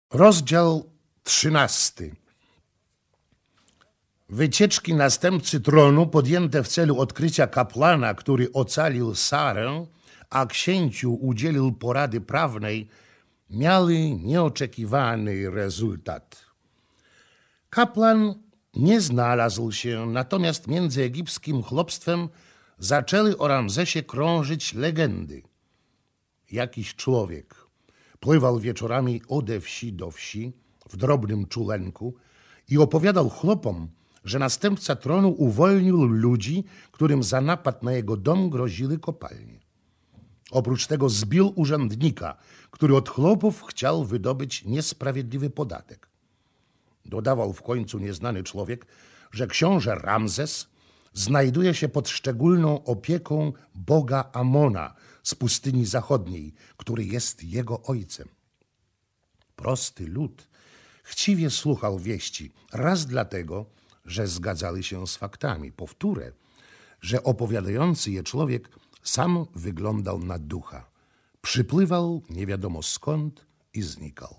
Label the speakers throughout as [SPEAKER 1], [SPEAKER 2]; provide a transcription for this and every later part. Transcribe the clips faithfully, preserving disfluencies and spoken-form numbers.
[SPEAKER 1] Rozdział trzynasty. Wycieczki następcy tronu podjęte w celu odkrycia kapłana, który ocalił Sarę, a księciu udzielił porady prawnej, miały nieoczekiwany rezultat. Kapłan nie znalazł się, natomiast między egipskim chłopstwem zaczęły o Ramzesie krążyć legendy. Jakiś człowiek pływał wieczorami ode wsi do wsi w drobnym czulenku i opowiadał chłopom, że następca tronu uwolnił ludzi, którym za napad na jego dom groziły kopalnie. Oprócz tego zbił urzędnika, który od chłopów chciał wydobyć niesprawiedliwy podatek. Dodawał w końcu nieznany człowiek, że książę Ramzes znajduje się pod szczególną opieką boga Amona z pustyni zachodniej, który jest jego ojcem. Prosty lud chciwie słuchał wieści, raz dlatego, że zgadzały się z faktami, po wtóre, że opowiadający je człowiek sam wyglądał na ducha. Przypływał nie wiadomo skąd i znikał.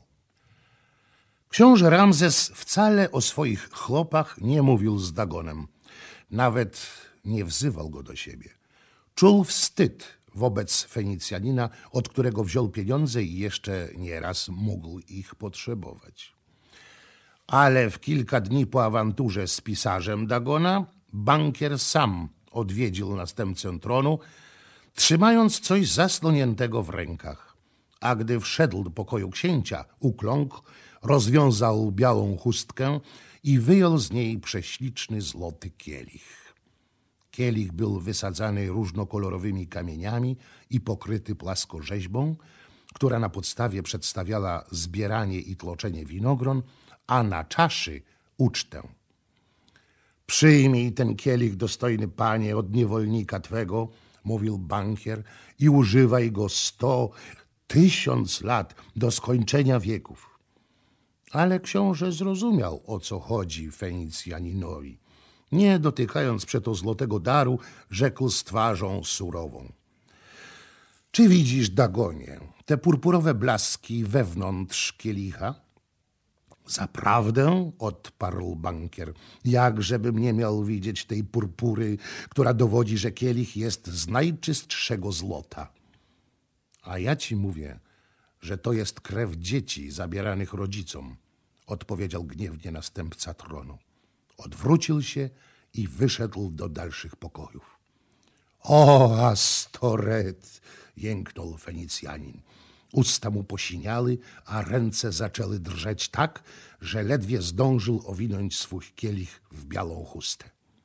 [SPEAKER 1] Książę Ramzes wcale o swoich chłopach nie mówił z Dagonem. Nawet nie wzywał go do siebie. Czuł wstyd wobec Fenicjanina, od którego wziął pieniądze i jeszcze nieraz mógł ich potrzebować. Ale w kilka dni po awanturze z pisarzem Dagona bankier sam odwiedził następcę tronu, trzymając coś zasłoniętego w rękach. A gdy wszedł do pokoju księcia, ukląkł, rozwiązał białą chustkę i wyjął z niej prześliczny złoty kielich. Kielich był wysadzany różnokolorowymi kamieniami i pokryty płaskorzeźbą, która na podstawie przedstawiała zbieranie i tłoczenie winogron, a na czaszy ucztę. Przyjmij ten kielich, dostojny panie, od niewolnika twego, mówił bankier, i używaj go sto, tysiąc lat do skończenia wieków. Ale książę zrozumiał, o co chodzi Fenicjaninowi. Nie dotykając przeto złotego daru, rzekł z twarzą surową. Czy widzisz, Dagonie, te purpurowe blaski wewnątrz kielicha? Zaprawdę, odparł bankier, jakżebym nie miał widzieć tej purpury, która dowodzi, że kielich jest z najczystszego złota. A ja ci mówię, że to jest krew dzieci zabieranych rodzicom, odpowiedział gniewnie następca tronu. Odwrócił się i wyszedł do dalszych pokojów. O, Astoret! Jęknął Fenicjanin. Usta mu posiniały, a ręce zaczęły drżeć tak, że ledwie zdążył owinąć swój kielich w białą chustę.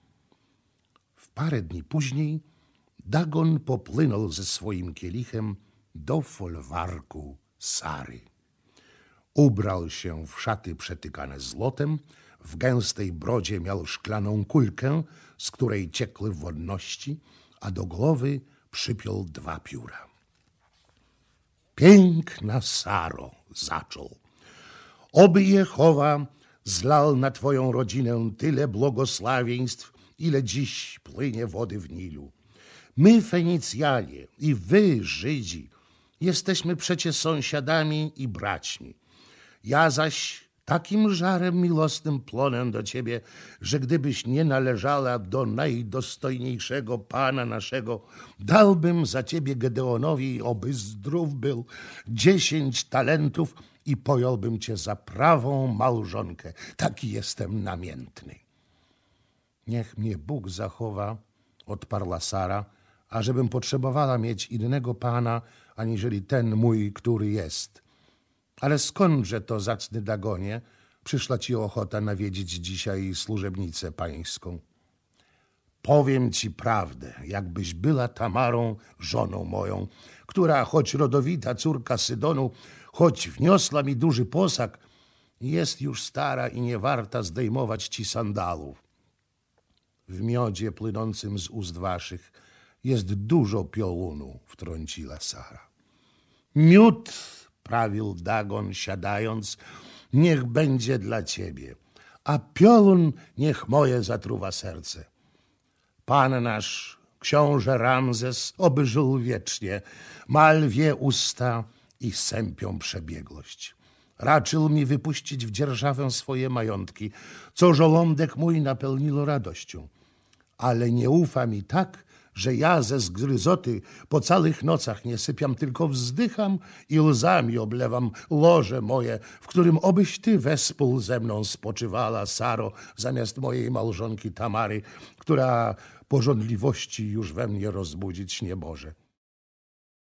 [SPEAKER 1] W parę dni później Dagon popłynął ze swoim kielichem do folwarku Sary. Ubrał się w szaty przetykane złotem, w gęstej brodzie miał szklaną kulkę, z której ciekły wonności, a do głowy przypiął dwa pióra. Piękna Saro, zaczął. Oby Jehowa zlał na twoją rodzinę tyle błogosławieństw, ile dziś płynie wody w Nilu. My, Fenicjanie, i wy, Żydzi, jesteśmy przecie sąsiadami i braćmi. Ja zaś takim żarem miłosnym płonę do ciebie, że gdybyś nie należała do najdostojniejszego Pana naszego, dałbym za ciebie Gedeonowi, oby zdrów był, dziesięć talentów i pojąłbym cię za prawą małżonkę. Taki jestem namiętny. Niech mnie Bóg zachowa, odparła Sara, ażebym potrzebowała mieć innego Pana, aniżeli ten mój, który jest. Ale skądże to, zacny Dagonie, przyszła ci ochota nawiedzić dzisiaj służebnicę pańską? Powiem ci prawdę, jakbyś była Tamarą, żoną moją, która choć rodowita córka Sydonu, choć wniosła mi duży posag, jest już stara i nie warta zdejmować ci sandałów. W miodzie płynącym z ust waszych jest dużo piorunu, wtrąciła Sara. Miód, prawił Dagon, siadając, niech będzie dla ciebie, a piorun niech moje zatruwa serce. Pan nasz, książę Ramzes, oby żył wiecznie, ma lwie usta i sępią przebiegłość. Raczył mi wypuścić w dzierżawę swoje majątki, co żołądek mój napełniło radością. Ale nie ufa mi tak, że ja ze zgryzoty po całych nocach nie sypiam, tylko wzdycham i łzami oblewam łoże moje, w którym obyś ty wespół ze mną spoczywała, Saro, zamiast mojej małżonki Tamary, która pożądliwości już we mnie rozbudzić nie może.